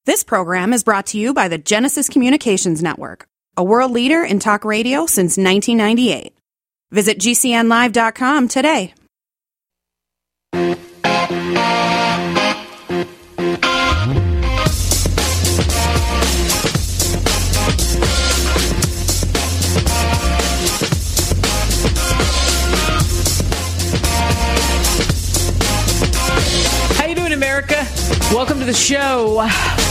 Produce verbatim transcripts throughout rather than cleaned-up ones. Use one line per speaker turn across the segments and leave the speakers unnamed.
This program is brought to you by the Genesis Communications Network, a world leader in talk radio since nineteen ninety-eight. Visit G C N live dot com today.
How you doing, America? Welcome to the show.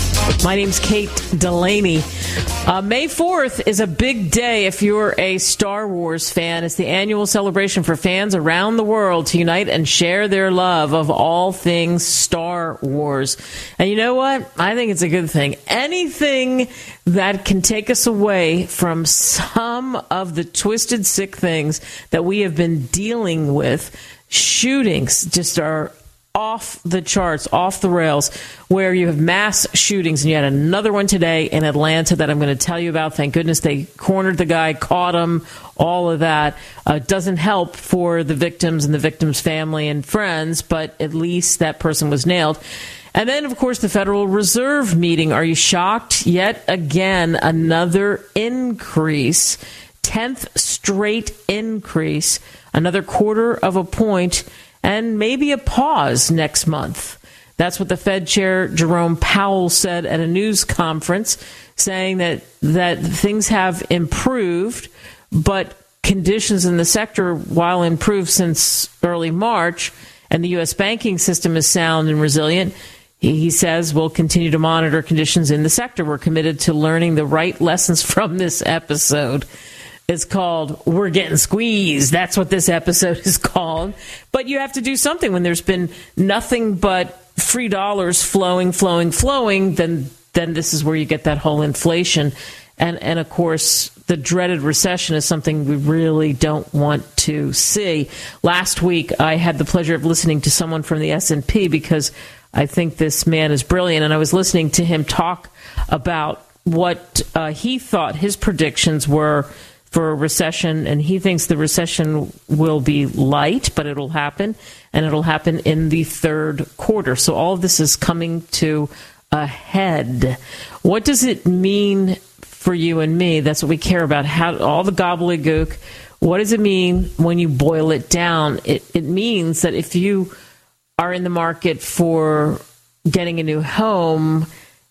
My name's Kate Delaney. Uh, May fourth is a big day if you're a Star Wars fan. It's the annual celebration for fans around the world to unite and share their love of all things Star Wars. And you know what? I think it's a good thing. Anything that can take us away from some of the twisted, sick things that we have been dealing with, shootings just are off the charts, off the rails, where you have mass shootings, and you had another one today in Atlanta that I'm going to tell you about. Thank goodness they cornered the guy, caught him, all of that. Uh, doesn't help for the victims and the victims' family and friends, but at least that person was nailed. And then, of course, the Federal Reserve meeting. Are you shocked? Yet again, another increase, tenth straight increase, another quarter of a point, and maybe a pause next month. That's what the Fed Chair Jerome Powell said at a news conference, saying that that things have improved, but conditions in the sector, while improved since early March, and the U S banking system is sound and resilient, he says we'll continue to monitor conditions in the sector. We're committed to learning the right lessons from this episode. It's called We're Getting Squeezed. That's what this episode is called. But you have to do something when there's been nothing but free dollars flowing, flowing, flowing. Then, then this is where you get that whole inflation. And, and of course, the dreaded recession is something we really don't want to see. Last week, I had the pleasure of listening to someone from the S and P because I think this man is brilliant. And I was listening to him talk about what uh, he thought his predictions were for a recession, and he thinks the recession will be light, but it'll happen, and it'll happen in the third quarter. So all of this is coming to a head. What does it mean for you and me? That's what we care about, how all the gobbledygook. What does it mean when you boil it down? It, it means that if you are in the market for getting a new home,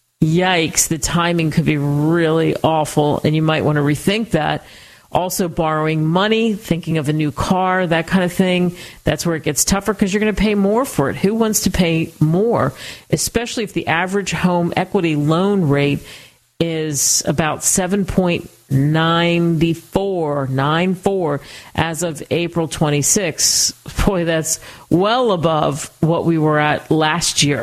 yikes, the timing could be really awful, and you might want to rethink that. Also, borrowing money, thinking of a new car, that kind of thing, that's where it gets tougher because you're going to pay more for it. Who wants to pay more, especially if the average home equity loan rate is about seven point nine four, nine four as of April twenty-sixth. Boy, that's well above what we were at last year.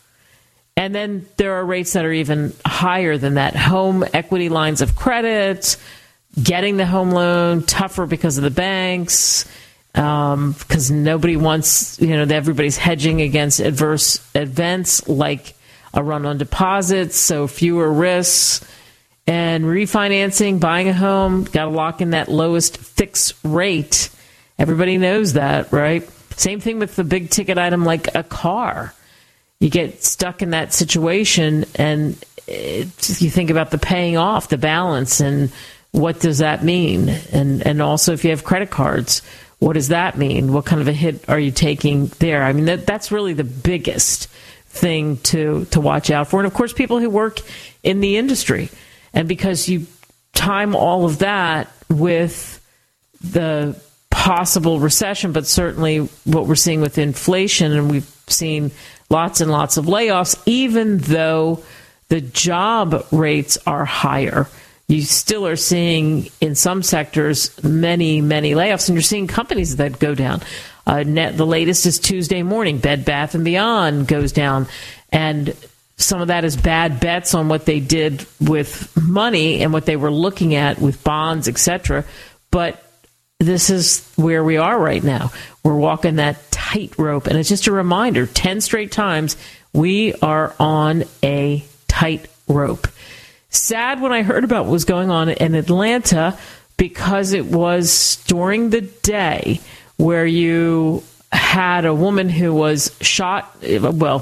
And then there are rates that are even higher than that. Home equity lines of credit, getting the home loan, tougher because of the banks, um, because nobody wants, you know, everybody's hedging against adverse events like a run on deposits, so fewer risks. And refinancing, buying a home, got to lock in that lowest fixed rate. Everybody knows that, right? Same thing with the big ticket item like a car. You get stuck in that situation, and it, you think about the paying off, the balance, and what does that mean? And and also, if you have credit cards, what does that mean? What kind of a hit are you taking there? I mean, that that's really the biggest thing to, to watch out for. And, of course, people who work in the industry. And because you time all of that with the possible recession, but certainly what we're seeing with inflation, and we've seen lots and lots of layoffs, even though the job rates are higher, you still are seeing in some sectors many, many layoffs, and you're seeing companies that go down. Uh, net, the latest is Tuesday morning. Bed Bath and Beyond goes down, and some of that is bad bets on what they did with money and what they were looking at with bonds, et cetera. But this is where we are right now. We're walking that tightrope, and it's just a reminder, ten straight times, we are on a tightrope. Sad when I heard about what was going on in Atlanta, because it was during the day where you had a woman who was shot, well,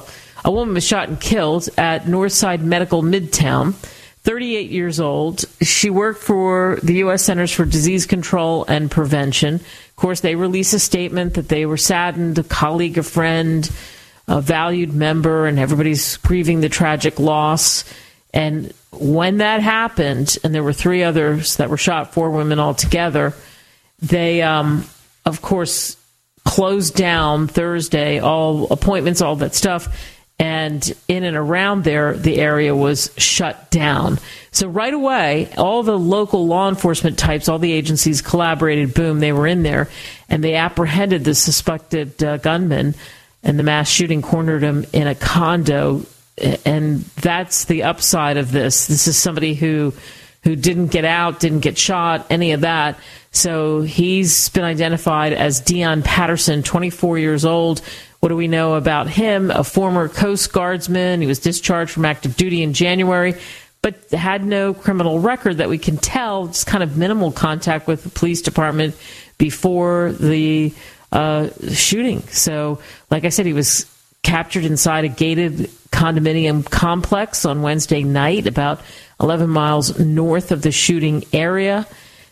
A woman was shot and killed at Northside Medical Midtown, thirty-eight years old. She worked for the U S Centers for Disease Control and Prevention. Of course, they released a statement that they were saddened, a colleague, a friend, a valued member, and everybody's grieving the tragic loss. And when that happened, and there were three others that were shot, four women altogether, they, um, of course, closed down Thursday, all appointments, all that stuff. And in and around there, the area was shut down. So right away, all the local law enforcement types, all the agencies collaborated. Boom, they were in there. And they apprehended the suspected uh, gunman. And the mass shooting cornered him in a condo. And that's the upside of this. This is somebody who who didn't get out, didn't get shot, any of that. So he's been identified as Dion Patterson, twenty-four years old. What do we know about him? A former Coast Guardsman. He was discharged from active duty in January, but had no criminal record that we can tell, just kind of minimal contact with the police department before the uh, shooting. So, like I said, he was captured inside a gated condominium complex on Wednesday night, about eleven miles north of the shooting area.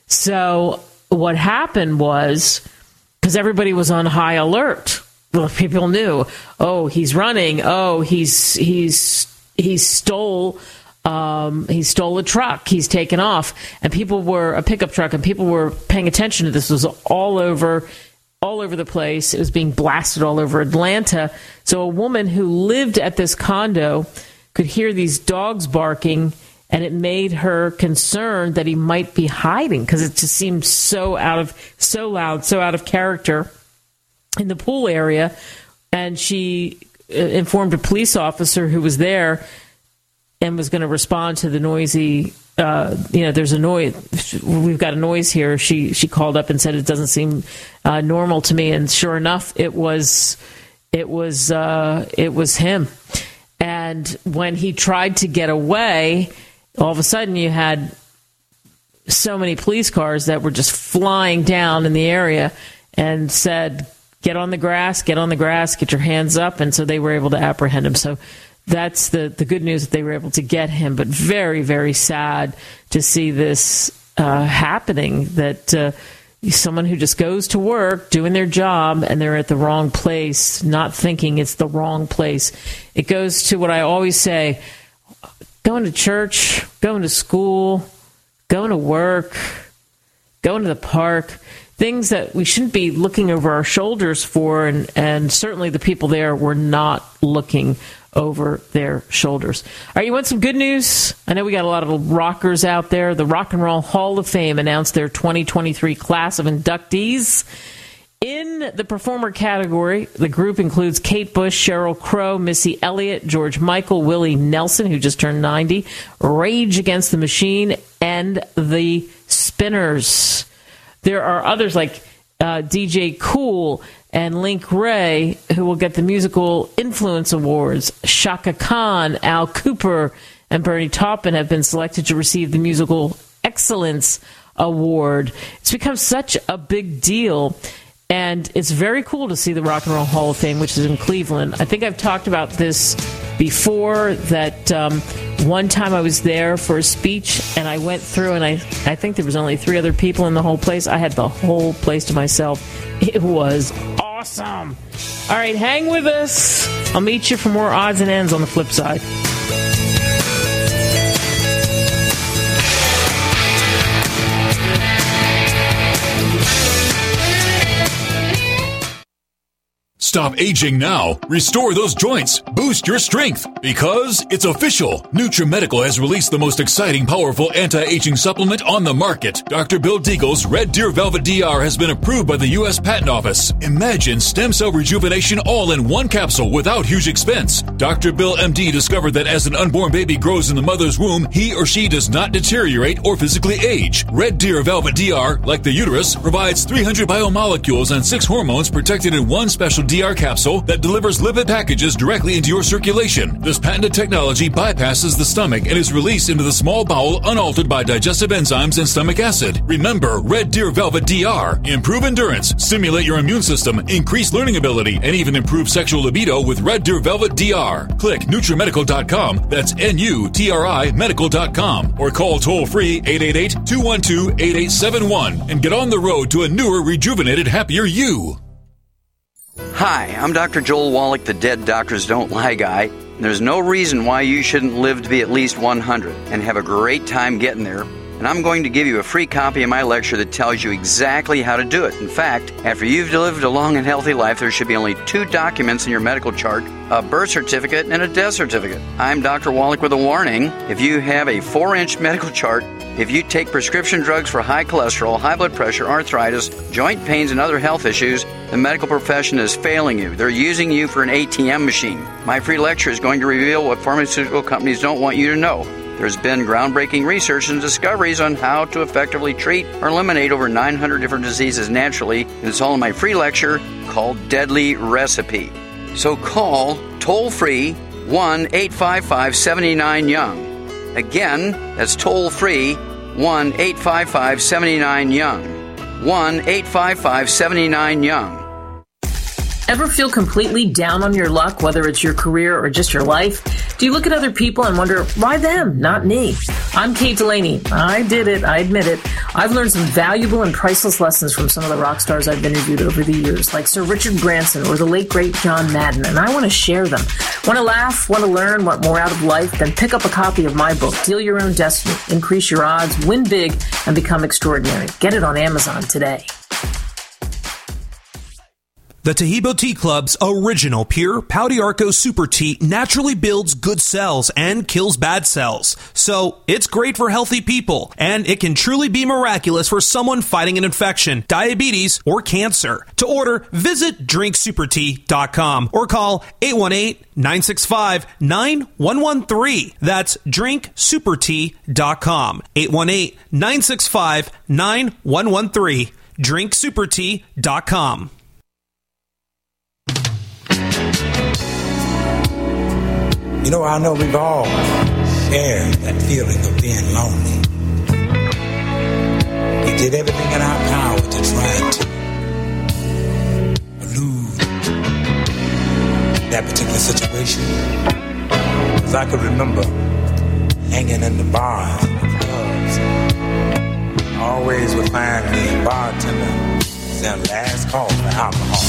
So what happened was, because everybody was on high alert, well, people knew, oh, he's running, oh, he's he's he stole um, he stole a truck, he's taken off, and people were a pickup truck, and people were paying attention to this. It was all over. all over the place. It was being blasted all over Atlanta. So a woman who lived at this condo could hear these dogs barking, and it made her concerned that he might be hiding because it just seemed so out of, so loud, so out of character in the pool area. And she informed a police officer who was there and was going to respond to the noisy Uh, you know, there's a noise. We've got a noise here. She she called up and said it doesn't seem uh, normal to me, and sure enough, it was it was uh, it was him. And when he tried to get away, all of a sudden you had so many police cars that were just flying down in the area and said, "Get on the grass, get on the grass, get your hands up," and so they were able to apprehend him. So that's the, the good news, that they were able to get him, but very, very sad to see this uh, happening, that uh, someone who just goes to work, doing their job, and they're at the wrong place, not thinking it's the wrong place. It goes to what I always say, going to church, going to school, going to work, going to the park, things that we shouldn't be looking over our shoulders for, and, and certainly the people there were not looking over their shoulders. All right, you want some good news? I know we got a lot of rockers out there. The Rock and Roll Hall of Fame announced their twenty twenty-three class of inductees. In the performer category, the group includes Kate Bush, Sheryl Crow, Missy Elliott, George Michael, Willie Nelson, who just turned ninety, Rage Against the Machine, and the Spinners. There are others like uh, D J Cool and Link Ray, who will get the Musical Influence Awards. Shaka Khan, Al Cooper, and Bernie Taupin have been selected to receive the Musical Excellence Award. It's become such a big deal, and it's very cool to see the Rock and Roll Hall of Fame, which is in Cleveland. I think I've talked about this before, that um, one time I was there for a speech, and I went through, and I, I think there was only three other people in the whole place. I had the whole place to myself. It was awesome. All right, hang with us. I'll meet you for more odds and ends on the flip side.
Stop aging now. Restore those joints. Boost your strength. Because it's official. NutriMedical has released the most exciting, powerful anti-aging supplement on the market. Doctor Bill Deagle's Red Deer Velvet D R has been approved by the U S Patent Office. Imagine stem cell rejuvenation all in one capsule without huge expense. Doctor Bill M D discovered that as an unborn baby grows in the mother's womb, he or she does not deteriorate or physically age. Red Deer Velvet D R, like the uterus, provides three hundred biomolecules and six hormones protected in one special D R D R capsule that delivers lipid packages directly into your circulation. This patented technology bypasses the stomach and is released into the small bowel unaltered by digestive enzymes and stomach acid. Remember, Red Deer Velvet D R. Improve endurance, stimulate your immune system, increase learning ability, and even improve sexual libido with Red Deer Velvet D R. Click NutriMedical dot com, that's N U T R I medical dot com, or call toll-free eight eight eight, two one two, eight eight seven one and get on the road to a newer, rejuvenated, happier you.
Hi, I'm Doctor Joel Wallach, the Dead Doctors Don't Lie guy. There's no reason why you shouldn't live to be at least one hundred and have a great time getting there. And I'm going to give you a free copy of my lecture that tells you exactly how to do it. In fact, after you've lived a long and healthy life, there should be only two documents in your medical chart, a birth certificate and a death certificate. I'm Doctor Wallach with a warning. If you have a four-inch medical chart, if you take prescription drugs for high cholesterol, high blood pressure, arthritis, joint pains, and other health issues, the medical profession is failing you. They're using you for an A T M machine. My free lecture is going to reveal what pharmaceutical companies don't want you to know. There's been groundbreaking research and discoveries on how to effectively treat or eliminate over nine hundred different diseases naturally, and it's all in my free lecture called Deadly Recipe. So call toll-free one eight five five, seven nine, young. Again, that's toll-free one eight five five, seven nine, young. one eight five five, seven nine, young.
Ever feel completely down on your luck, whether it's your career or just your life? Do you look at other people and wonder, why them, not me? I'm Kate Delaney. I did it. I admit it. I've learned some valuable and priceless lessons from some of the rock stars I've interviewed over the years, like Sir Richard Branson or the late, great John Madden, and I want to share them. Want to laugh? Want to learn? Want more out of life? Then pick up a copy of my book, Deal Your Own Destiny, Increase Your Odds, Win Big, and Become Extraordinary. Get it on Amazon today.
The Tahibo Tea Club's original pure Pau d'Arco Super Tea naturally builds good cells and kills bad cells. So it's great for healthy people, and it can truly be miraculous for someone fighting an infection, diabetes, or cancer. To order, visit drink super tea dot com or call eight one eight, nine six five, nine one one three. That's drink super tea dot com. eight one eight, nine six five, nine one one three. drink super tea dot com.
You know, I know we've all shared that feeling of being lonely. We did everything in our power to try to elude that particular situation. Because I could remember hanging in the bars and the clubs. I always would find the bartender saying last call for alcohol.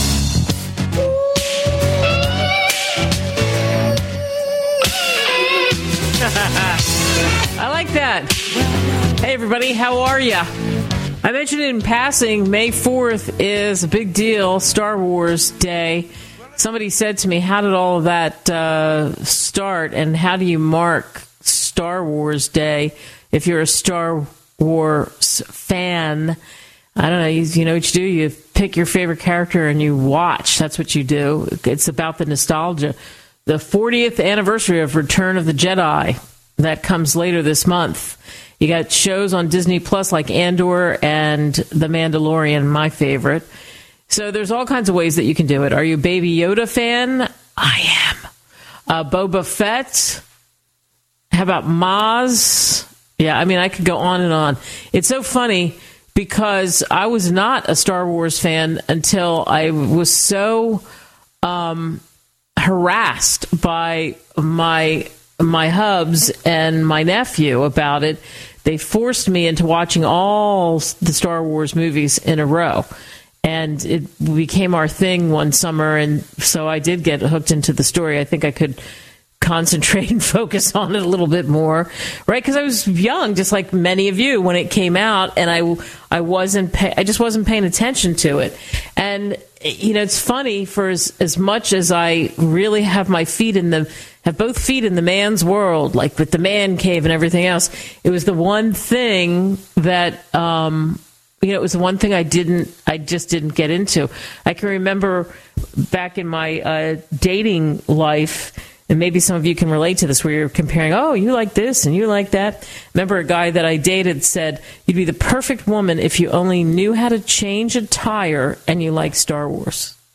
I like that. Hey, everybody, how are you? I mentioned in passing, May fourth is a big deal, Star Wars Day. Somebody said to me, how did all of that uh, start, and how do you mark Star Wars Day if you're a Star Wars fan? I don't know, you, you know what you do? You pick your favorite character and you watch. That's what you do. It's about the nostalgia. The fortieth anniversary of Return of the Jedi, that comes later this month. You got shows on Disney Plus like Andor and The Mandalorian, my favorite. So there's all kinds of ways that you can do it. Are you a Baby Yoda fan? I am. Uh, Boba Fett? How about Maz? Yeah, I mean, I could go on and on. It's so funny because I was not a Star Wars fan until I was so um, harassed by my my hubs and my nephew about it. They forced me into watching all the Star Wars movies in a row. And it became our thing one summer, and so I did get hooked into the story. I think I could concentrate and focus on it a little bit more, right? Because I was young, just like many of you, when it came out, and I, I wasn't, pay, I just wasn't paying attention to it. And you know, it's funny, for as, as much as I really have my feet in the, have both feet in the man's world, like with the man cave and everything else, it was the one thing that, um, you know, it was the one thing I didn't, I just didn't get into. I can remember back in my uh, dating life, and maybe some of you can relate to this, where you're comparing, oh, you like this and you like that. Remember a guy that I dated said, you'd be the perfect woman if you only knew how to change a tire and you like Star Wars.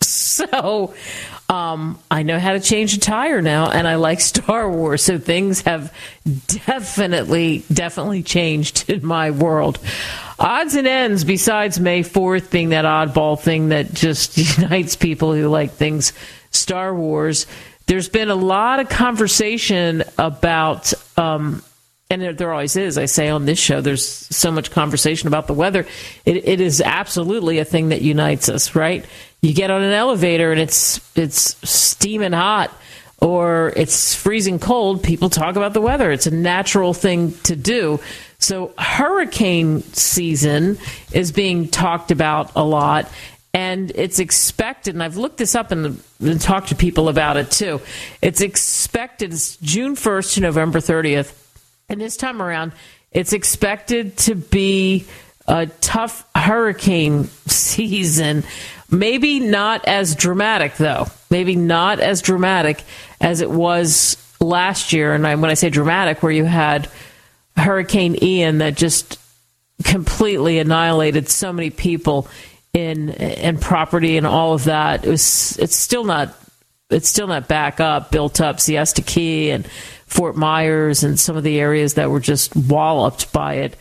So um, I know how to change a tire now, and I like Star Wars. So things have definitely, definitely changed in my world. Odds and ends, besides May fourth being that oddball thing that just unites people who like things Star Wars, there's been a lot of conversation about, um, and there, there always is, I say on this show, there's so much conversation about the weather. It, it is absolutely a thing that unites us, right? You get on an elevator and it's it's steaming hot or it's freezing cold, people talk about the weather. It's a natural thing to do. So hurricane season is being talked about a lot, and it's expected, and I've looked this up and, and talked to people about it too. It's expected, it's June first to November thirtieth, and this time around, it's expected to be a tough hurricane season. Maybe not as dramatic, though. Maybe not as dramatic as it was last year. And I, when I say dramatic, where you had Hurricane Ian that just completely annihilated so many people in and property and all of that. It was. It's still not. It's still not back up, built up. Siesta Key and Fort Myers and some of the areas that were just walloped by it.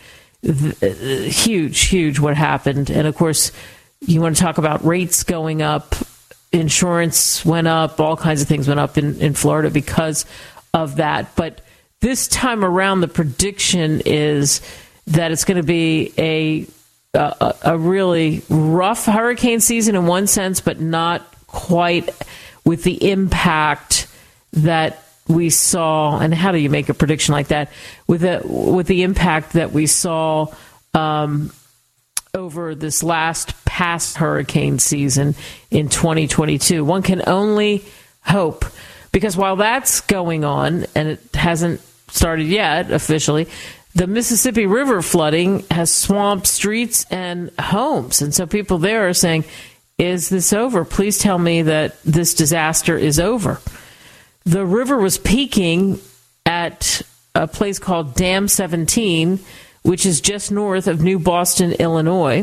Huge, huge what happened. And of course, you want to talk about rates going up, insurance went up, all kinds of things went up in, in Florida because of that. But this time around, the prediction is that it's going to be a, a a really rough hurricane season in one sense, but not quite with the impact that we saw. And how do you make a prediction like that? With the, with the impact that we saw um, over this last past hurricane season in twenty twenty-two. One can only hope, because while that's going on, and it hasn't started yet officially, the Mississippi River flooding has swamped streets and homes. And so people there are saying, is this over? Please tell me that this disaster is over. The river was peaking at a place called Dam seventeen, which is just north of New Boston, Illinois.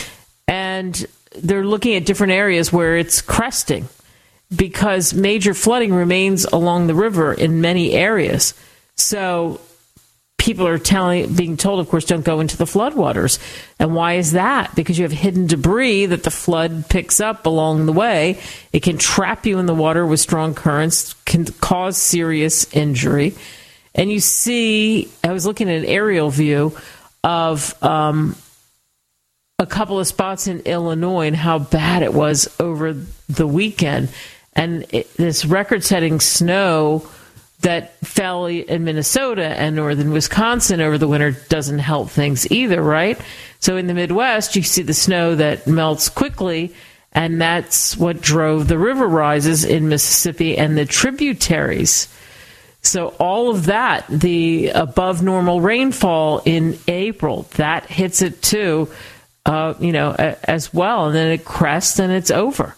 And they're looking at different areas where it's cresting because major flooding remains along the river in many areas. So people are telling, being told, of course, don't go into the floodwaters. And why is that? Because you have hidden debris that the flood picks up along the way. It can trap you in the water with strong currents, can cause serious injury. And you see, I was looking at an aerial view of um, a couple of spots in Illinois and how bad it was over the weekend. And it, this record-setting snow that fell in Minnesota and northern Wisconsin over the winter doesn't help things either, right? So in the Midwest, you see the snow that melts quickly, and that's what drove the river rises in Mississippi and the tributaries. So all of that, the above normal rainfall in April, that hits it too, uh, you know, as well. And then it crests and it's over.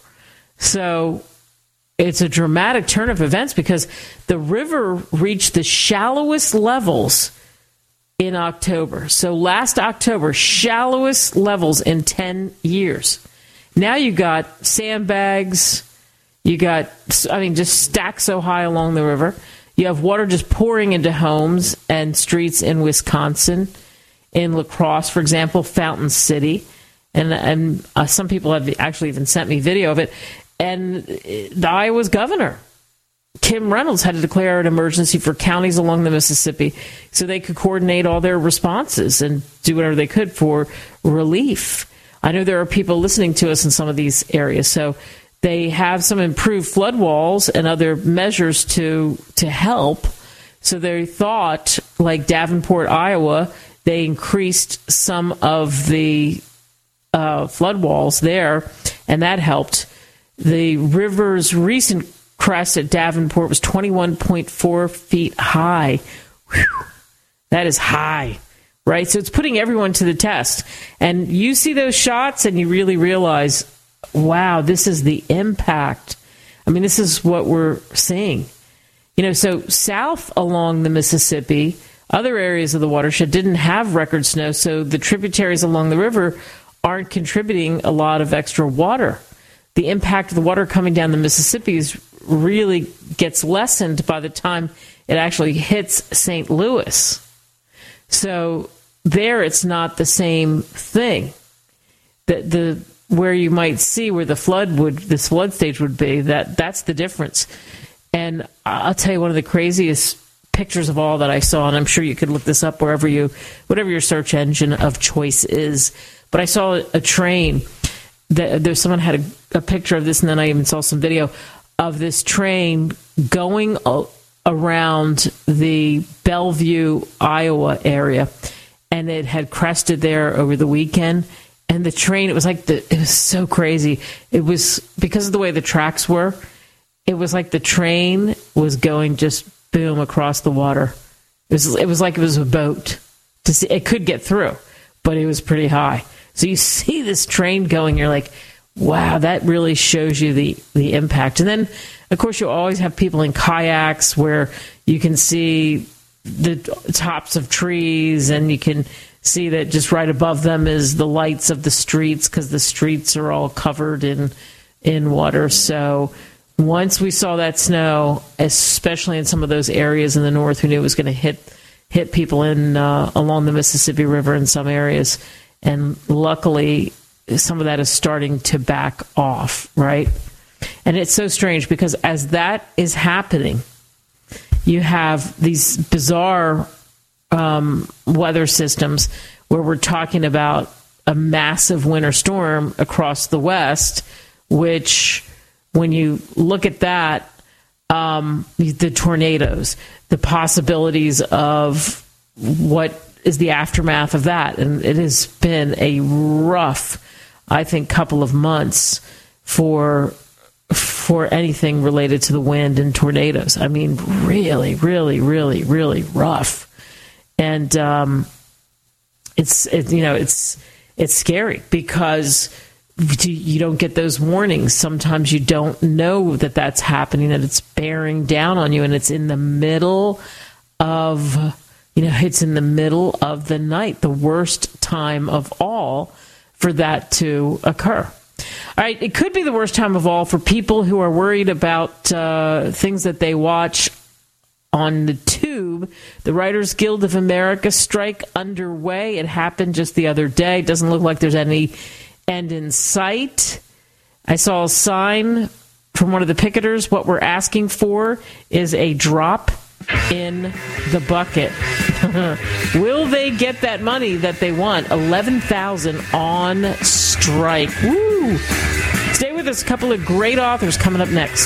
So it's a dramatic turn of events because the river reached the shallowest levels in October. So last October, shallowest levels in ten years. Now you got sandbags, you got, I mean, just stacked so high along the river. You have water just pouring into homes and streets in Wisconsin, in La Crosse, for example, Fountain City. And, and uh, some people have actually even sent me video of it. And the Iowa's governor, Kim Reynolds, had to declare an emergency for counties along the Mississippi so they could coordinate all their responses and do whatever they could for relief. I know there are people listening to us in some of these areas, so they have some improved flood walls and other measures to to help. So they thought, like Davenport, Iowa, they increased some of the uh, flood walls there, and that helped. The river's recent crest at Davenport was twenty-one point four feet high. Whew. That is high, right? So it's putting everyone to the test. And you see those shots and you really realize, wow, this is the impact. I mean, this is what we're seeing. You know, so south along the Mississippi, other areas of the watershed didn't have record snow, so the tributaries along the river aren't contributing a lot of extra water. the impact of the water coming down the Mississippi is really gets lessened by the time it actually hits Saint Louis. So there it's not the same thing. The, the where you might see where the flood would, this flood stage would be, that that's the difference. And I'll tell you, one of the craziest pictures of all that I saw, and I'm sure you could look this up wherever you, whatever your search engine of choice is. But I saw a train. That, there's someone had a, a picture of this, and then I even saw some video of this train going o- around the Bellevue, Iowa area, and it had crested there over the weekend. And the train, it was like the, it was so crazy. It was because of the way the tracks were. It was like the train was going just boom across the water. It was it was like it was a boat. To see, it could get through, but it was pretty high. So you see this train going, you're like, wow, that really shows you the, the impact. And then, of course, you always have people in kayaks where you can see the tops of trees, and you can see that just right above them is the lights of the streets, because the streets are all covered in in water. So once we saw that snow, especially in some of those areas in the north, we knew it was going to hit hit people in uh, along the Mississippi River in some areas. And luckily, some of that is starting to back off, right? And it's so strange because as that is happening, you have these bizarre um, weather systems where we're talking about a massive winter storm across the West, which when you look at that, um, the tornadoes, the possibilities of what is the aftermath of that. And it has been a rough, I think, couple of months for for anything related to the wind and tornadoes. I mean, really, really, really, really rough. And um, it's, it, you know, it's it's scary because you don't get those warnings. Sometimes you don't know that that's happening, that it's bearing down on you, and it's in the middle of, you know, it's in the middle of the night, the worst time of all for that to occur. All right, it could be the worst time of all for people who are worried about uh, things that they watch on the tube. The Writers Guild of America strike underway. It happened just the other day. It doesn't look like there's any end in sight. I saw a sign from one of the picketers. What we're asking for is a drop in the bucket. Will they get that money that they want? eleven thousand on strike. Woo! Stay with us. A couple of great authors coming up next.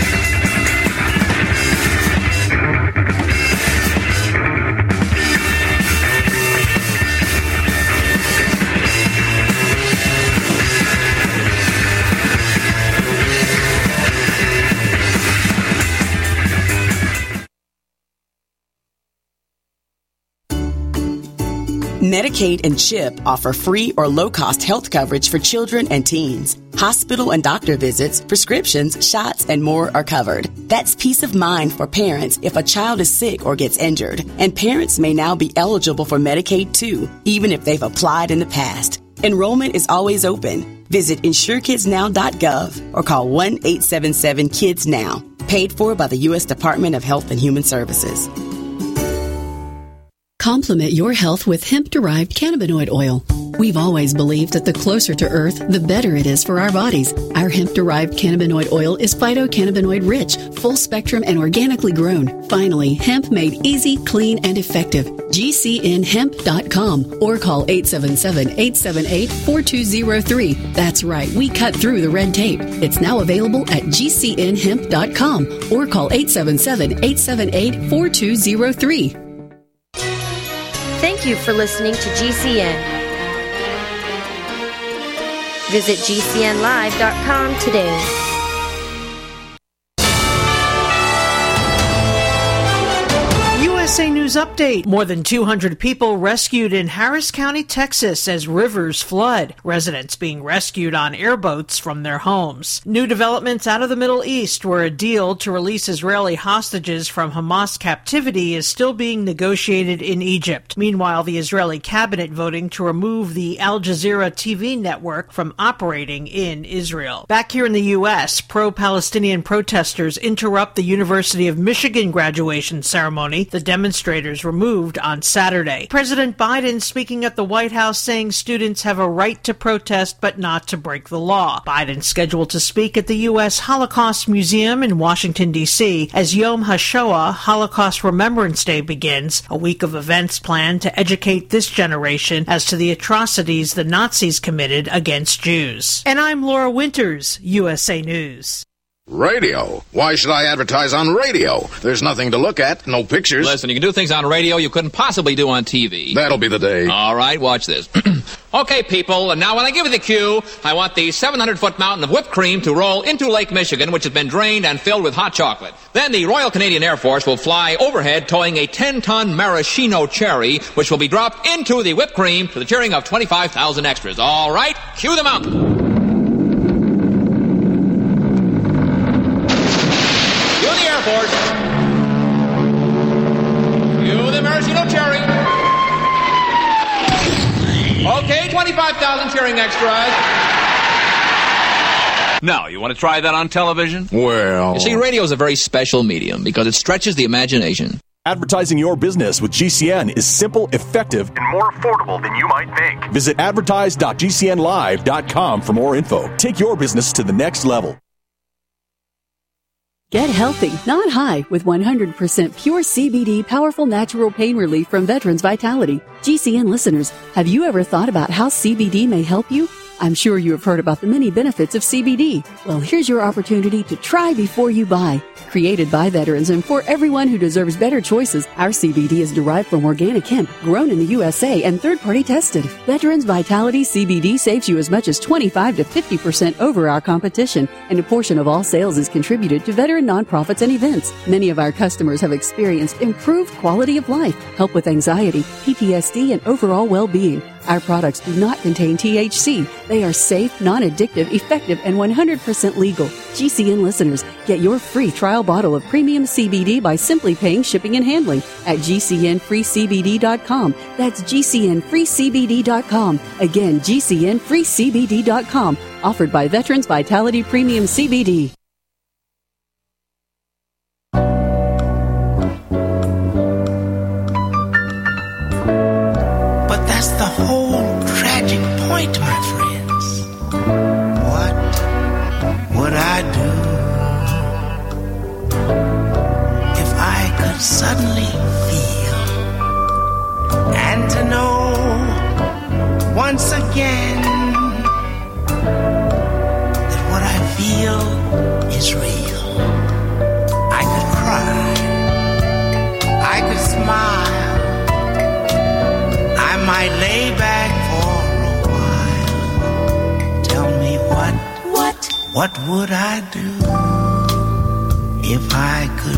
Medicaid and CHIP offer free or low-cost health coverage for children and teens. Hospital and doctor visits, prescriptions, shots, and more are covered. That's peace of mind for parents if a child is sick or gets injured. And parents may now be eligible for Medicaid too, even if they've applied in the past. Enrollment is always open. Visit insure kids now dot gov or call one eight seven seven kids now. Paid for by the U S Department of Health and Human Services.
Complement your health with hemp-derived cannabinoid oil. We've always believed that the closer to Earth, the better it is for our bodies. Our hemp-derived cannabinoid oil is phytocannabinoid-rich, full-spectrum, and organically grown. Finally, hemp made easy, clean, and effective. G C N hemp dot com or call eight seven seven, eight seven eight, four two zero three. That's right, we cut through the red tape. It's now available at G C N hemp dot com or call eight seven seven, eight seven eight, four two zero three.
Thank you for listening to G C N. Visit G C N live dot com today.
U S S A News Update. More than two hundred people rescued in Harris County, Texas as rivers flood. Residents being rescued on airboats from their homes. New developments out of the Middle East, where a deal to release Israeli hostages from Hamas captivity is still being negotiated in Egypt. Meanwhile, the Israeli cabinet voting to remove the Al Jazeera T V network from operating in Israel. Back here in the U S, pro-Palestinian protesters interrupt the University of Michigan graduation ceremony. The demonstrators removed on Saturday. President Biden speaking at the White House saying students have a right to protest but not to break the law. Biden scheduled to speak at the U S Holocaust Museum in Washington, D C as Yom HaShoah, Holocaust Remembrance Day, begins, a week of events planned to educate this generation as to the atrocities the Nazis committed against Jews. And I'm Laura Winters, U S A News.
Radio? Why should I advertise on radio? There's nothing to look at, no pictures.
Listen, you can do things on radio you couldn't possibly do on T V.
That'll be the day.
All right, watch this. Okay, people, and now when I give you the cue, I want the seven hundred foot mountain of whipped cream to roll into Lake Michigan, which has been drained and filled with hot chocolate. Then the Royal Canadian Air Force will fly overhead towing a ten ton maraschino cherry, which will be dropped into the whipped cream to the cheering of twenty-five thousand extras. All right, cue the mountain. Airport. Cue the maraschino cherry. Okay, twenty-five thousand cheering extras. Now, you want to try that on television?
Well...
You see, radio is a very special medium because it stretches the imagination.
Advertising your business with G C N is simple, effective, and more affordable than you might think. Visit advertise dot g c n live dot com for more info. Take your business to the next level.
Get healthy, not high, with one hundred percent pure C B D powerful natural pain relief from Veterans Vitality. G C N listeners, have you ever thought about how C B D may help you? I'm sure you have heard about the many benefits of C B D. Well, here's your opportunity to try before you buy. Created by veterans and for everyone who deserves better choices, our C B D is derived from organic hemp, grown in the U S A and third-party tested. Veterans Vitality C B D saves you as much as twenty-five to fifty percent over our competition, and a portion of all sales is contributed to veteran nonprofits and events. Many of our customers have experienced improved quality of life, help with anxiety, P T S D, and overall well-being. Our products do not contain T H C. They are safe, non-addictive, effective, and one hundred percent legal. G C N listeners, get your free trial bottle of premium C B D by simply paying shipping and handling at g c n free c b d dot com. That's g c n free c b d dot com. Again, g c n free c b d dot com. Offered by Veterans Vitality Premium C B D.
But that's the whole tragic point, my friends. What would I do if I could suddenly feel and to know once again that what I feel is real? I could cry, I could smile, I might lay back for a while. Tell me what, what, what would I do if I could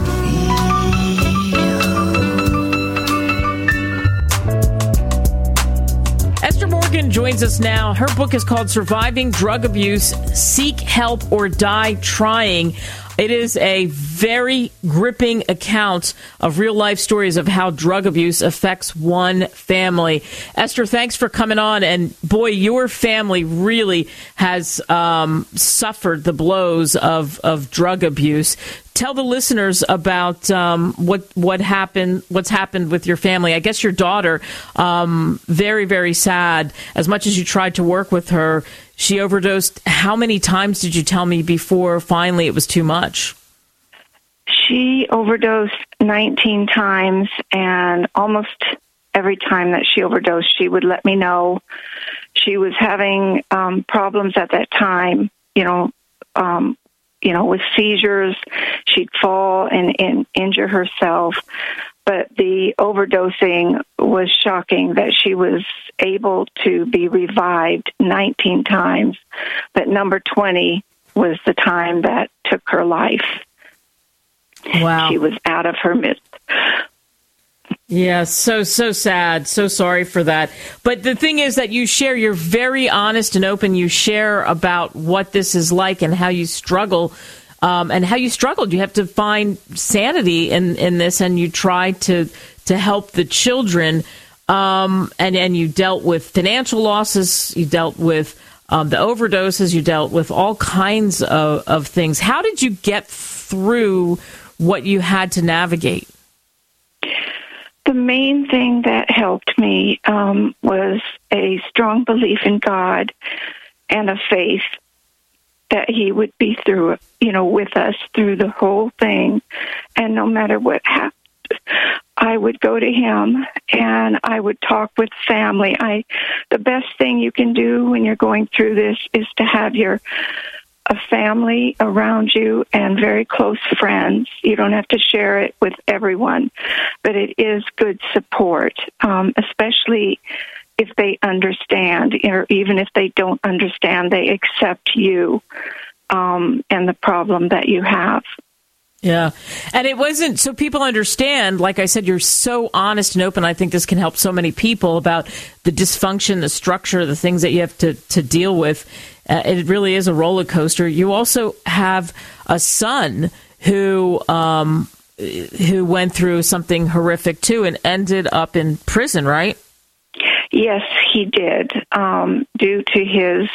feel?
Esther Morgan joins us now. Her book is called Surviving Drug Abuse, Seek Help or Die Trying. It is a very gripping account of real-life stories of how drug abuse affects one family. Esther, thanks for coming on. And, boy, your family really has um, suffered the blows of, of drug abuse. Tell the listeners about um, what what happened, what's happened with your family. I guess your daughter, um, very, very sad. As much as you tried to work with her, she overdosed. How many times did you tell me before finally it was too much?
She overdosed nineteen times, and almost every time that she overdosed, she would let me know. She was having um, problems at that time, you know, um, you know, with seizures. She'd fall and, and injure herself. But the overdosing was shocking that she was able to be revived nineteen times. But number twenty was the time that took her life.
Wow.
She was out of her midst.
Yeah, so, so sad. So sorry for that. But the thing is that you share, you're very honest and open. You share about what this is like and how you struggle, um, and how you struggled. You have to find sanity in, in this, and you try to, to help the children. Um, and, and you dealt with financial losses. You dealt with um, the overdoses. You dealt with all kinds of, of things. How did you get through what you had to navigate?
The main thing that helped me um, was a strong belief in God and a faith that He would be through, you know, with us through the whole thing. And no matter what happened, I would go to Him and I would talk with family. I, the best thing you can do when you're going through this is to have your a family around you and very close friends. You don't have to share it with everyone, but it is good support, um, especially if they understand, or even if they don't understand, they accept you um, and the problem that you have.
Yeah. And it wasn't so people understand, like I said, you're so honest and open. I think this can help so many people about the dysfunction, the structure, the things that you have to, to deal with. Uh, it really is a roller coaster. You also have a son who um, who went through something horrific, too, and ended up in prison, right?
Yes, he did, um, due to his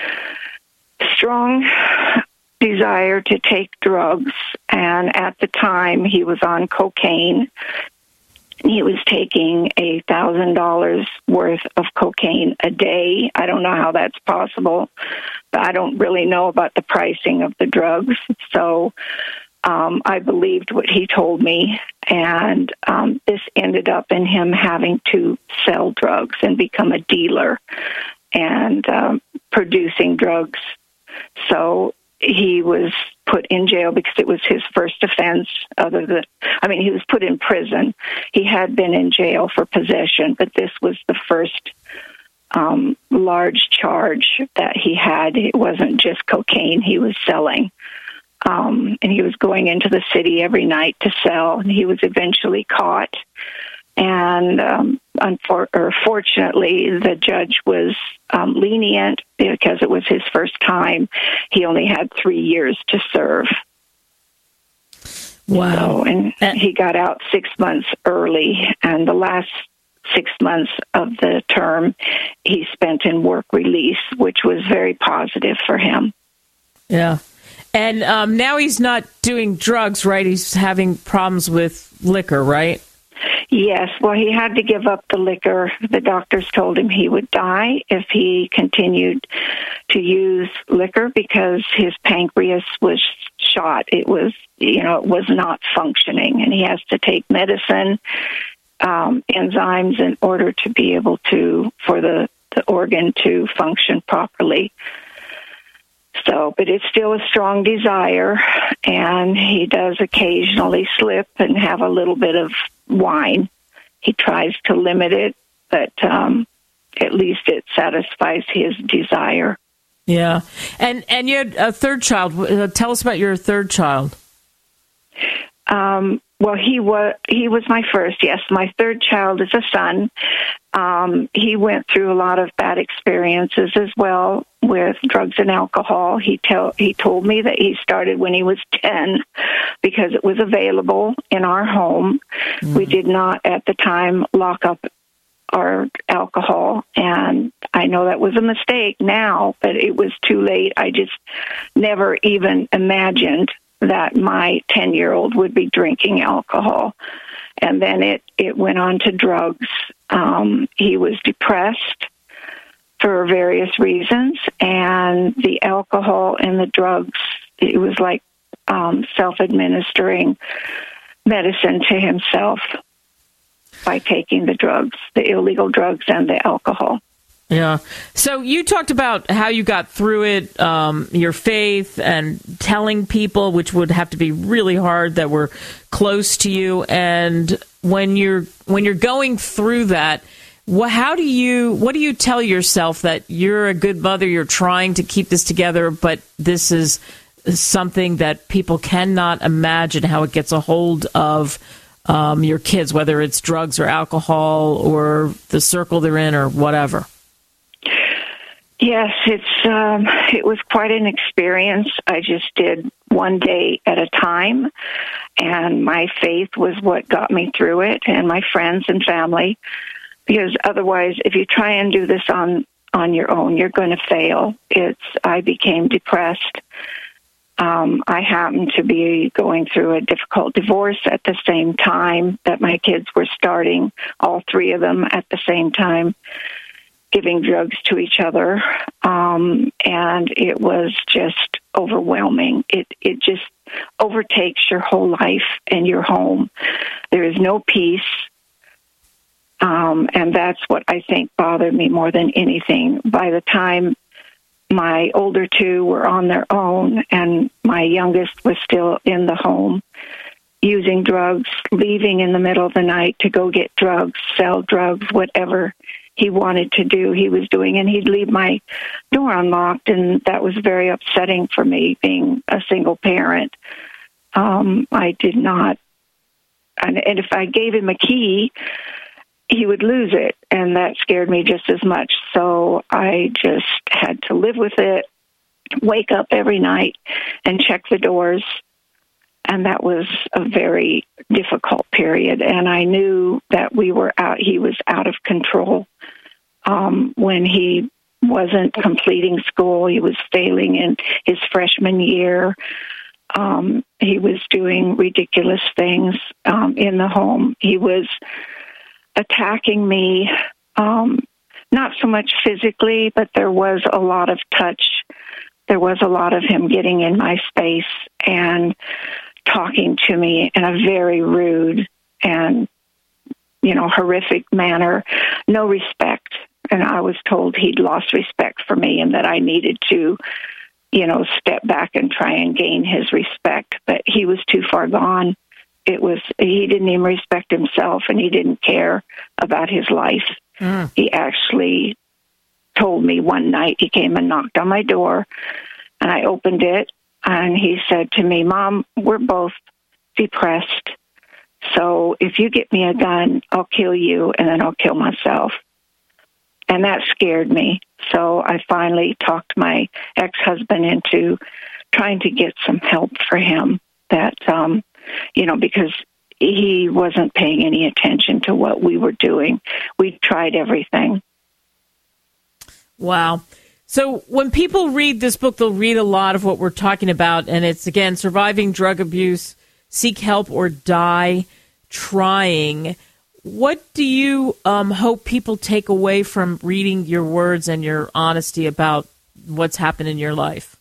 strong desire to take drugs. And at the time, he was on cocaine. He was taking a thousand dollars worth of cocaine a day. I don't know how that's possible, but I don't really know about the pricing of the drugs. So um, I believed what he told me, and um, this ended up in him having to sell drugs and become a dealer and um, producing drugs. So he was put in jail because it was his first offense. Other than, I mean, he was put in prison. He had been in jail for possession, but this was the first um, large charge that he had. It wasn't just cocaine he was selling. Um, and he was going into the city every night to sell, and he was eventually caught. And um, unfor- or fortunately, the judge was um, lenient because it was his first time. He only had three years to serve.
Wow.
So, and he got out six months early, and the last six months of the term he spent in work release, which was very positive for him.
Yeah. And um, now he's not doing drugs, right? He's having problems with liquor, right?
Yes, well, he had to give up the liquor. The doctors told him he would die if he continued to use liquor because his pancreas was shot. It was, you know, it was not functioning, and he has to take medicine, um, enzymes in order to be able to, for the, the organ to function properly. So, but it's still a strong desire, and he does occasionally slip and have a little bit of wine. He tries to limit it, but um, at least it satisfies his desire.
Yeah. And and you had a third child. Uh, tell us about your third child.
Um, well, he was he was my first. Yes, my third child is a son. Um, he went through a lot of bad experiences as well with drugs and alcohol. He tell he told me that he started when he was ten because it was available in our home. Mm-hmm. We did not at the time lock up our alcohol, and I know that was a mistake now, but it was too late. I just never even imagined that my ten-year-old would be drinking alcohol. And then it, it went on to drugs. Um, he was depressed for various reasons, and the alcohol and the drugs, it was like um, self-administering medicine to himself by taking the drugs, the illegal drugs and the alcohol.
Yeah. So you talked about how you got through it, um, your faith and telling people, which would have to be really hard, that were close to you. And when you're when you're going through that, what, how do you what do you tell yourself that you're a good mother, you're trying to keep this together, but this is something that people cannot imagine how it gets a hold of um, your kids, whether it's drugs or alcohol or the circle they're in or whatever?
Yes, it's um, it was quite an experience. I just did one day at a time, and my faith was what got me through it, and my friends and family, because otherwise, if you try and do this on, on your own, you're going to fail. It's I became depressed. Um, I happened to be going through a difficult divorce at the same time that my kids were starting, all three of them at the same time, giving drugs to each other. Um, and it was just overwhelming. It, it just overtakes your whole life and your home. There is no peace. Um, and that's what I think bothered me more than anything. By the time my older two were on their own and my youngest was still in the home using drugs, leaving in the middle of the night to go get drugs, sell drugs, whatever he wanted to do, he was doing, and he'd leave my door unlocked, and that was very upsetting for me, being a single parent. Um, I did not, and, and if I gave him a key, he would lose it, and that scared me just as much. So I just had to live with it, wake up every night and check the doors, and that was a very difficult period. And I knew that we were out, he was out of control. Um, when he wasn't completing school, he was failing in his freshman year. Um, he was doing ridiculous things um, in the home. He was attacking me, um, not so much physically, but there was a lot of touch. There was a lot of him getting in my space and talking to me in a very rude and, you know, horrific manner, no respect. And I was told he'd lost respect for me and that I needed to, you know, step back and try and gain his respect. But he was too far gone. It was, he didn't even respect himself, and he didn't care about his life. Mm. He actually told me one night, he came and knocked on my door, and I opened it, and he said to me, "Mom, we're both depressed, so if you get me a gun, I'll kill you, and then I'll kill myself." And that scared me. So I finally talked my ex-husband into trying to get some help for him, that, um, you know, because he wasn't paying any attention to what we were doing. We tried everything.
Wow. So when people read this book, they'll read a lot of what we're talking about. And it's, again, Surviving Drug Abuse, Seek Help or Die Trying. What do you um, hope people take away from reading your words and your honesty about what's happened in your life?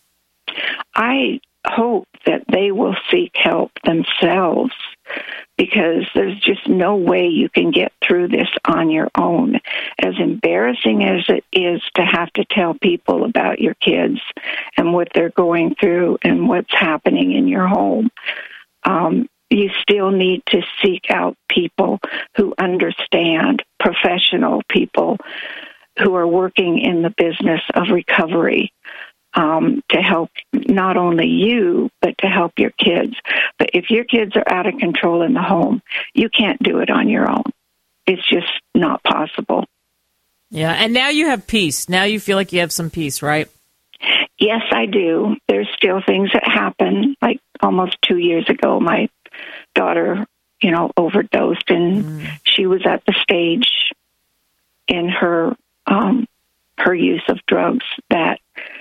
I hope that they will seek help themselves, because there's just no way you can get through this on your own. As embarrassing as it is to have to tell people about your kids and what they're going through and what's happening in your home, um, you still need to seek out people who understand, professional people who are working in the business of recovery, um, to help not only you, but to help your kids. But if your kids are out of control in the home, you can't do it on your own. It's just not possible.
Yeah, and now you have peace. Now you feel like you have some peace, right?
Yes, I do. There's still things that happen. Like almost two years ago, my daughter, you know, overdosed, and mm. she was at the stage in her um, her use of drugs that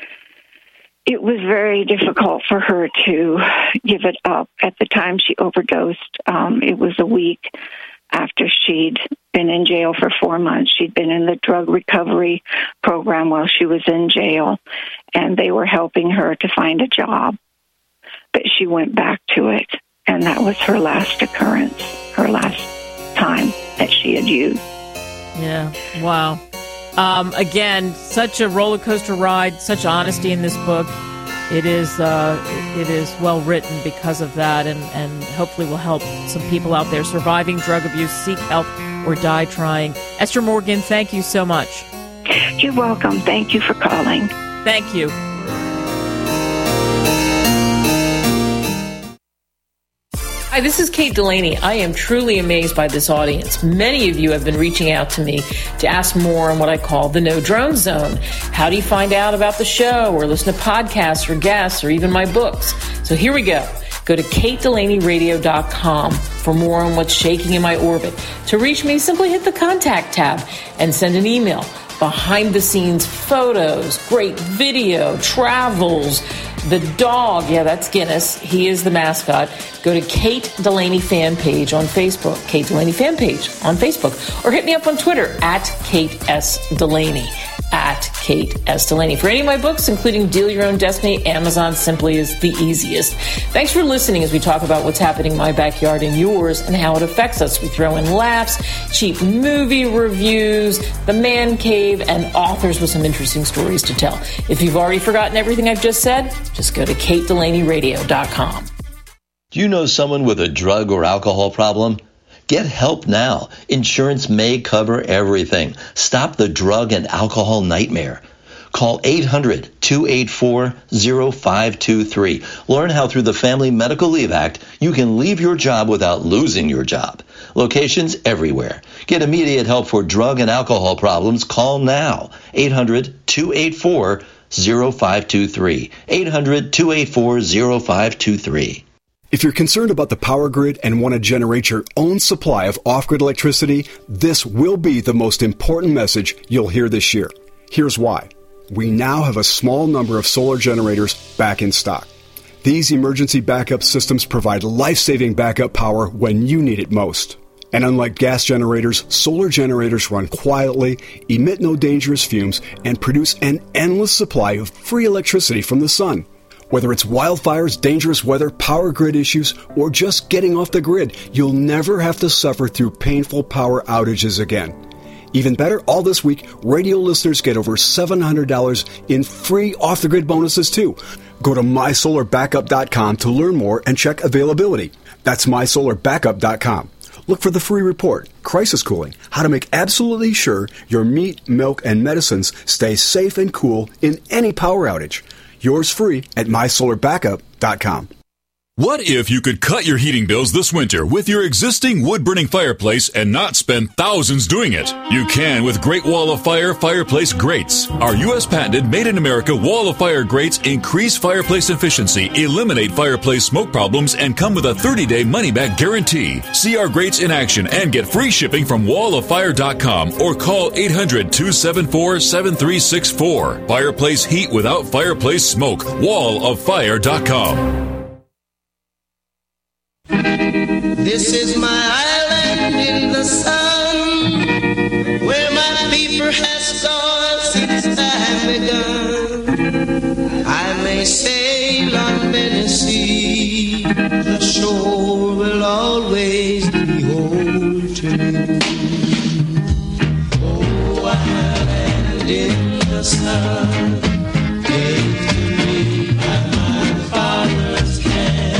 it was very difficult for her to give it up. At the time she overdosed, um, it was a week after she'd been in jail for four months. She'd been in the drug recovery program while she was in jail, and they were helping her to find a job. But she went back to it, and that was her last occurrence, her last time that she had used.
Yeah, wow. Um, again, such a roller coaster ride, such honesty in this book. It is uh, it is well written because of that, and, and hopefully will help some people out there surviving drug abuse, seek help, or die trying. Esther Morgan, thank you so much.
You're welcome. Thank you for calling.
Thank you. Hi, this is Kate Delaney. I am truly amazed by this audience. Many of you have been reaching out to me to ask more on what I call the No Drone Zone. How do you find out about the show or listen to podcasts or guests or even my books? So here we go. Go to kate delaney radio dot com for more on what's shaking in my orbit. To reach me, simply hit the contact tab and send an email. Behind the scenes photos, great video, travels, the dog, yeah, that's Guinness. He is the mascot. Go to Kate Delaney fan page on Facebook, Kate Delaney fan page on Facebook, or hit me up on Twitter at Kate S. Delaney, at Kate S. Delaney. For any of my books, including Deal Your Own Destiny, Amazon simply is the easiest. Thanks for listening as we talk about what's happening in my backyard and yours and how it affects us. We throw in laughs, cheap movie reviews, the man cave, and authors with some interesting stories to tell. If you've already forgotten everything I've just said, just go to kate delaney radio dot com.
Do you know someone with a drug or alcohol problem? Get help now. Insurance may cover everything. Stop the drug and alcohol nightmare. Call eight hundred, two eight four, zero five two three. Learn how through the Family Medical Leave Act you can leave your job without losing your job. Locations everywhere. Get immediate help for drug and alcohol problems. Call now. eight hundred, two eight four, zero five two three. eight hundred, two eight four, zero five two three.
If you're concerned about the power grid and want to generate your own supply of off-grid electricity, this will be the most important message you'll hear this year. Here's why. We now have a small number of solar generators back in stock. These emergency backup systems provide life-saving backup power when you need it most. And unlike gas generators, solar generators run quietly, emit no dangerous fumes, and produce an endless supply of free electricity from the sun. Whether it's wildfires, dangerous weather, power grid issues, or just getting off the grid, you'll never have to suffer through painful power outages again. Even better, all this week, radio listeners get over seven hundred dollars in free off-the-grid bonuses, too. Go to my solar backup dot com to learn more and check availability. That's my solar backup dot com. Look for the free report, Crisis Cooling, how to make absolutely sure your meat, milk, and medicines stay safe and cool in any power outage. Yours free at my solar backup dot com.
What if you could cut your heating bills this winter with your existing wood-burning fireplace and not spend thousands doing it? You can with Great Wall of Fire Fireplace Grates. Our U S patented made-in-America Wall of Fire grates increase fireplace efficiency, eliminate fireplace smoke problems, and come with a thirty-day money-back guarantee. See our grates in action and get free shipping from wall of fire dot com or call eight hundred, two seven four, seven three six four. Fireplace heat without fireplace smoke. wall of fire dot com.
This is my island in the sun, where my fever has soared since I have begun. I may sail on many seas, the shore will always be whole to me. Oh, island in the sun, gave to me by my father's hand.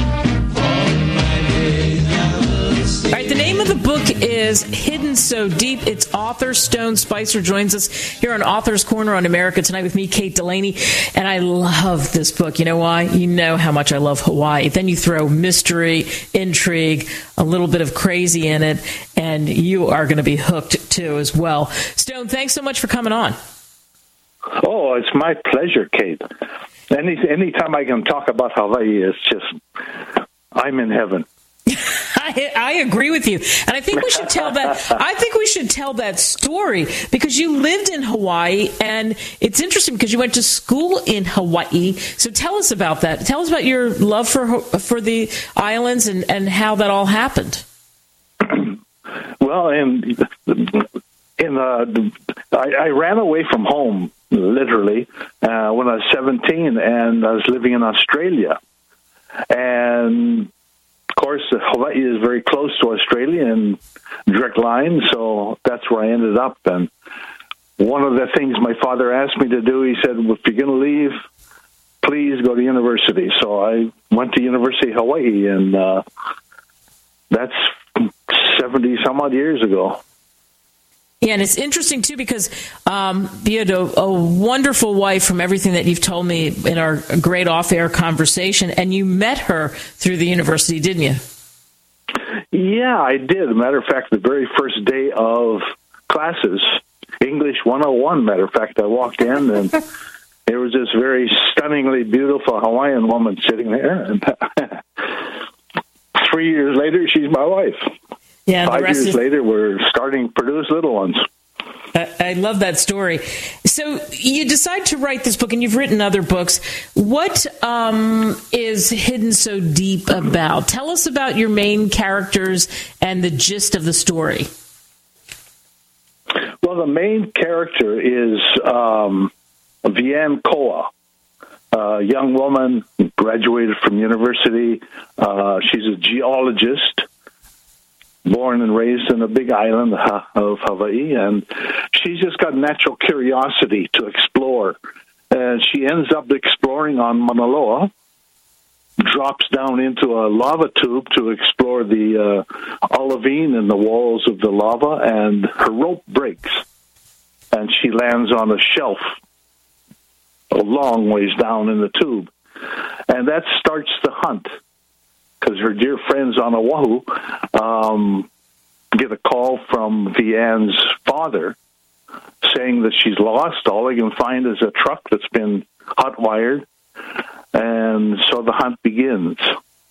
All right, the name of the book is Hidden So Deep. Its author, Stone Spicer, joins us here on Author's Corner on America Tonight with me, Kate Delaney. And I love this book. You know why? You know how much I love Hawaii. Then you throw mystery, intrigue, a little bit of crazy in it, and you are going to be hooked too as well. Stone, thanks so much for coming on.
Oh, it's my pleasure, Kate. Any anytime I can talk about Hawaii, it's just, I'm in heaven.
I, I agree with you, and I think we should tell that. I think we should tell that story because you lived in Hawaii, and it's interesting because you went to school in Hawaii. So tell us about that. Tell us about your love for for the islands and, and how that all happened.
Well, in in uh, I, I ran away from home literally uh, when I was seventeen, and I was living in Australia, and of course, Hawaii is very close to Australia in direct line, so that's where I ended up. And one of the things my father asked me to do, he said, if you're going to leave, please go to university. So I went to University of Hawaii, and uh, that's seventy some odd years ago.
Yeah, and it's interesting, too, because um, you had a, a wonderful wife from everything that you've told me in our great off-air conversation, and you met her through the university, didn't you?
Yeah, I did. As a matter of fact, the very first day of classes, English one oh one, matter of fact, I walked in and there was this very stunningly beautiful Hawaiian woman sitting there. And three years later, she's my wife.
Yeah,
Five
the rest
years
is-
later, we're starting to produce little ones.
I, I love that story. So you decide to write this book, and you've written other books. What um, is Hidden So Deep about? Tell us about your main characters and the gist of the story.
Well, the main character is um, Vianne Koa, a young woman, graduated from university. Uh, she's a geologist, born and raised in a big island of Hawaii, and she's just got natural curiosity to explore. And she ends up exploring on Mauna Loa, drops down into a lava tube to explore the uh, olivine in the walls of the lava, and her rope breaks, and she lands on a shelf a long ways down in the tube. And that starts the hunt, because her dear friends on Oahu um, get a call from Vianne's father saying that she's lost. All they can find is a truck that's been hot-wired, and so the hunt begins.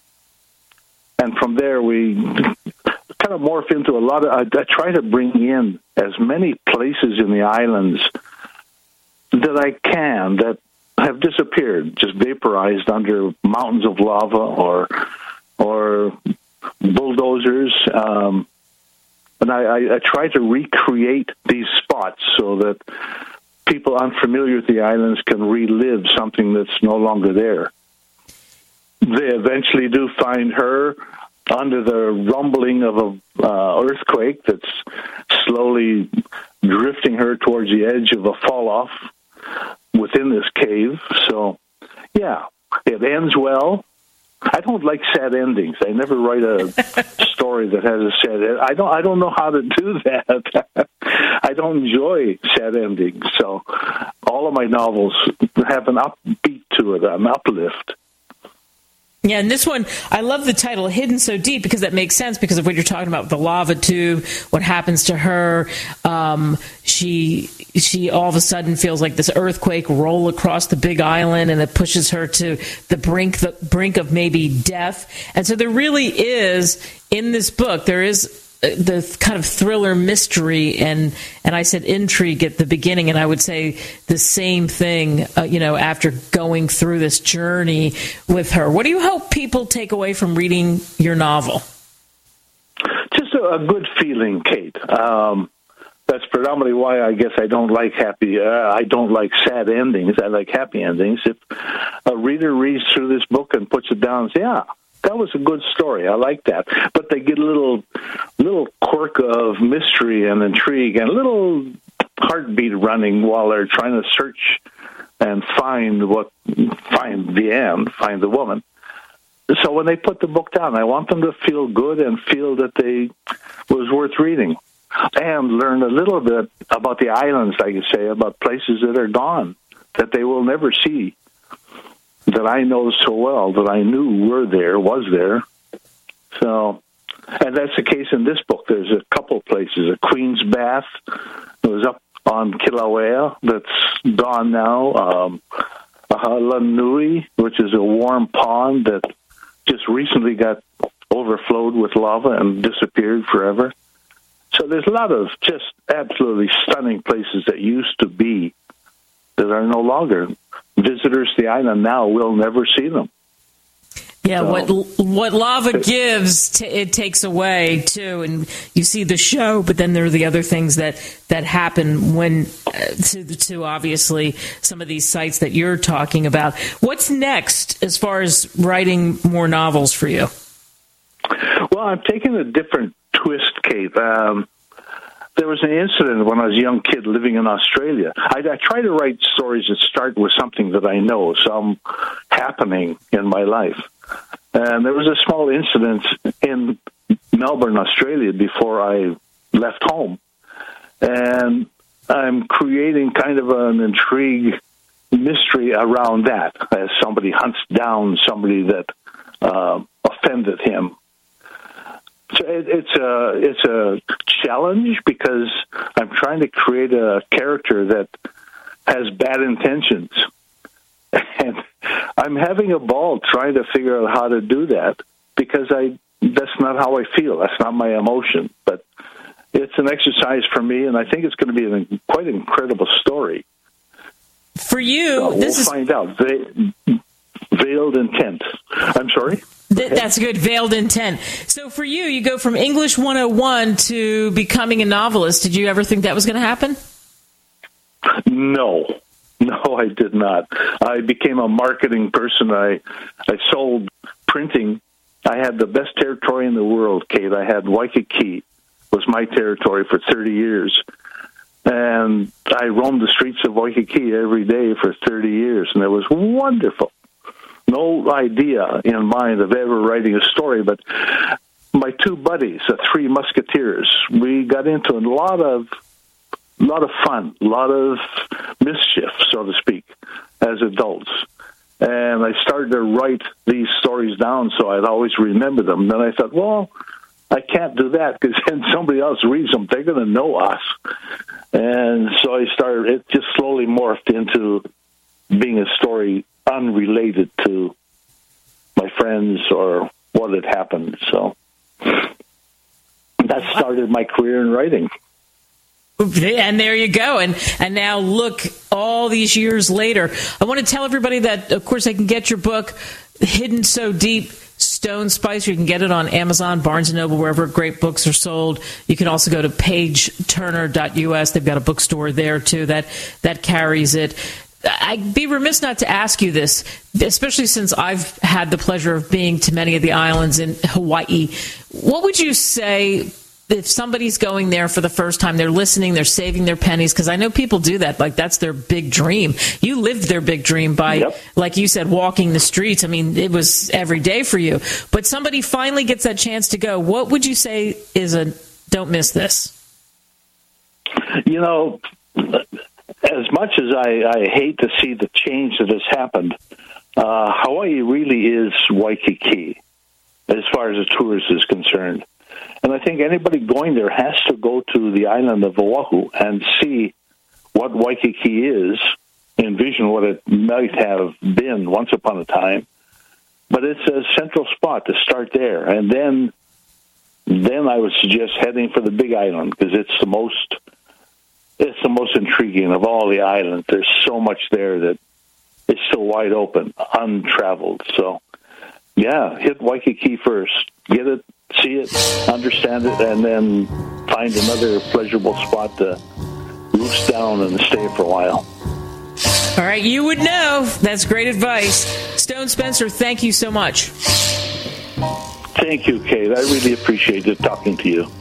And from there, we kind of morph into a lot of... I, I try to bring in as many places in the islands that I can that have disappeared, just vaporized under mountains of lava or or bulldozers. Um, and I, I, I try to recreate these spots so that people unfamiliar with the islands can relive something that's no longer there. They eventually do find her under the rumbling of an uh, earthquake that's slowly drifting her towards the edge of a fall-off within this cave. So, yeah, it ends well. I don't like sad endings. I never write a story that has a sad end. I don't. I don't know how to do that. I don't enjoy sad endings. So, all of my novels have an upbeat to it, an uplift.
Yeah, and this one, I love the title, Hidden So Deep, because that makes sense because of what you're talking about, the lava tube, what happens to her. Um, she she all of a sudden feels like this earthquake roll across the big island, and it pushes her to the brink the brink of maybe death. And so there really is, in this book, there is the kind of thriller mystery and and I said intrigue at the beginning, and I would say the same thing uh, you know after going through this journey with her. What do you hope people take away from reading your novel?
Just a, a good feeling, Kate. Um, that's predominantly why I guess I don't like happy. Uh, I don't like sad endings. I like happy endings. If a reader reads through this book and puts it down and says, "Yeah, that was a good story. I like that," but they get a little, little quirk of mystery and intrigue and a little heartbeat running while they're trying to search and find what, find Vianne, find the woman. So when they put the book down, I want them to feel good and feel that they was worth reading, and learn a little bit about the islands, like you say, about places that are gone, that they will never see, that I know so well, that I knew were there, was there. So, and that's the case in this book. There's a couple places. A Queen's Bath that was up on Kilauea that's gone now. Um, a Halanui, which is a warm pond that just recently got overflowed with lava and disappeared forever. So there's a lot of just absolutely stunning places that used to be that are no longer. Visitors to the island now will never see them.
Yeah,
so,
what what lava gives, t- it takes away too, and you see the show. But then there are the other things that, that happen when uh, to to obviously some of these sites that you're talking about. What's next as far as writing more novels for you?
Well, I'm taking a different twist, Kate. Um, There was an incident when I was a young kid living in Australia. I, I try to write stories that start with something that I know, some happening in my life. And there was a small incident in Melbourne, Australia, before I left home. And I'm creating kind of an intrigue mystery around that, as somebody hunts down somebody that uh, offended him. So it, it's a it's a challenge because I'm trying to create a character that has bad intentions, and I'm having a ball trying to figure out how to do that because I that's not how I feel. That's not my emotion. But it's an exercise for me, and I think it's going to be an, quite an incredible story.
For you,
so
this
we'll
is
find out. Ve- veiled intent. I'm sorry.
Th- that's good. Veiled intent. So for you, you go from English one oh one to becoming a novelist. Did you ever think that was going to happen?
No. No, I did not. I became a marketing person. I I sold printing. I had the best territory in the world, Kate. I had Waikiki was my territory for thirty years. And I roamed the streets of Waikiki every day for thirty years, and it was wonderful. No idea in mind of ever writing a story, but my two buddies, the Three Musketeers, we got into a lot of, lot of fun, a lot of mischief, so to speak, as adults. And I started to write these stories down so I'd always remember them. Then I thought, well, I can't do that because then somebody else reads them. They're going to know us. And so I started, it just slowly morphed into being a story unrelated to my friends or what had happened. So that started my career in writing.
And there you go. And and now look, all these years later, I want to tell everybody that, of course, they can get your book, Hidden So Deep, Stone Spice. You can get it on Amazon, Barnes and Noble, wherever great books are sold. You can also go to page turner dot U S. They've got a bookstore there, too, that, that carries it. I'd be remiss not to ask you this, especially since I've had the pleasure of being to many of the islands in Hawaii. What would you say if somebody's going there for the first time, they're listening, they're saving their pennies? Because I know people do that. Like, that's their big dream. You lived their big dream by, yep. like you said, walking the streets. I mean, it was every day for you. But somebody finally gets that chance to go. What would you say is a don't miss this?
You know, as much as I, I hate to see the change that has happened, uh, Hawaii really is Waikiki as far as the tourist is concerned. And I think anybody going there has to go to the island of Oahu and see what Waikiki is, envision what it might have been once upon a time. But it's a central spot to start there. And then then I would suggest heading for the Big Island because it's the most it's the most intriguing of all the islands. There's so much there that is still wide open, untraveled. So, yeah, hit Waikiki first. Get it, see it, understand it, and then find another pleasurable spot to roost down and stay for a while.
All right, you would know. That's great advice. Stone Spencer, thank you so much.
Thank you, Kate. I really appreciated talking to you.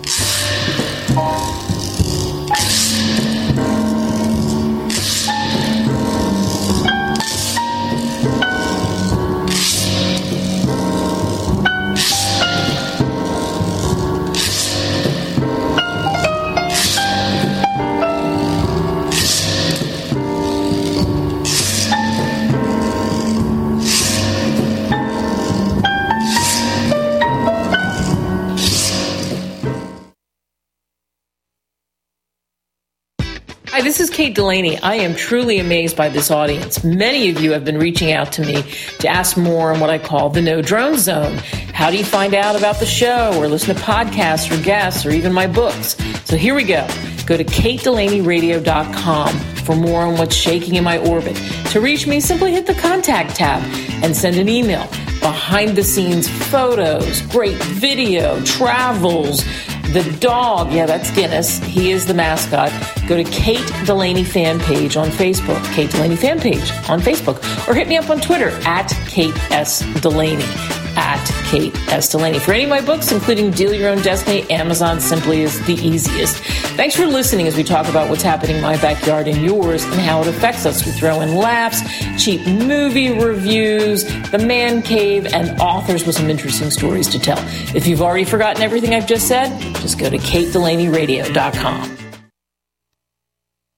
Hi, this is Kate Delaney. I am truly amazed by this audience. Many of you have been reaching out to me to ask more on what I call the No Drone Zone. How do you find out about the show or listen to podcasts or guests or even my books? So here we go. Go to kate delaney radio dot com for more on what's shaking in my orbit. To reach me, simply hit the contact tab and send an email. Behind the scenes photos, great video, travels, the dog, yeah, that's Guinness. He is the mascot. Go to Kate Delaney fan page on Facebook. Kate Delaney fan page on Facebook. Or hit me up on Twitter at Kate S. Delaney. At Kate S. Delaney. For any of my books, including Deal Your Own Destiny, Amazon simply is the easiest. Thanks for listening as we talk about what's happening in my backyard and yours and how it affects us. We throw in laughs, cheap movie reviews, the man cave, and authors with some interesting stories to tell. If you've already forgotten everything I've just said, just go to kate delaney radio dot com.